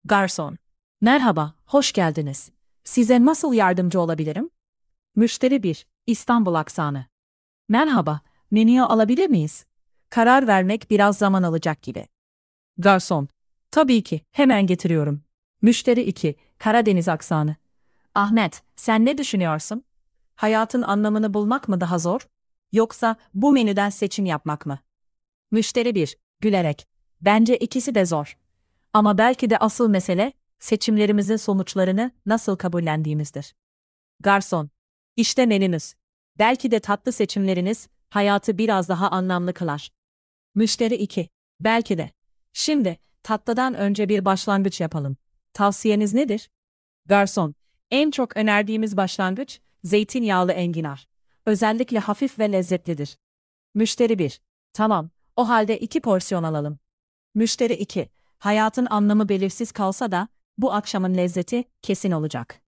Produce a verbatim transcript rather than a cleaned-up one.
Garson. Merhaba, hoş geldiniz. Size nasıl yardımcı olabilirim? Müşteri bir. İstanbul aksanı. Merhaba, menüyü alabilir miyiz? Karar vermek biraz zaman alacak gibi. Garson. Tabii ki, hemen getiriyorum. Müşteri iki. Karadeniz aksanı. Ahmet, sen ne düşünüyorsun? Hayatın anlamını bulmak mı daha zor? Yoksa bu menüden seçim yapmak mı? Müşteri bir. Gülerek. Bence ikisi de zor. Ama belki de asıl mesele, seçimlerimizin sonuçlarını nasıl kabullendiğimizdir. Garson. İşte menünüz. Belki de tatlı seçimleriniz, hayatı biraz daha anlamlı kılar. Müşteri iki. Belki de. Şimdi, tatlıdan önce bir başlangıç yapalım. Tavsiyeniz nedir? Garson. En çok önerdiğimiz başlangıç, zeytinyağlı enginar. Özellikle hafif ve lezzetlidir. Müşteri bir. Tamam, o halde iki porsiyon alalım. Müşteri iki. Hayatın anlamı belirsiz kalsa da, bu akşamın lezzeti kesin olacak.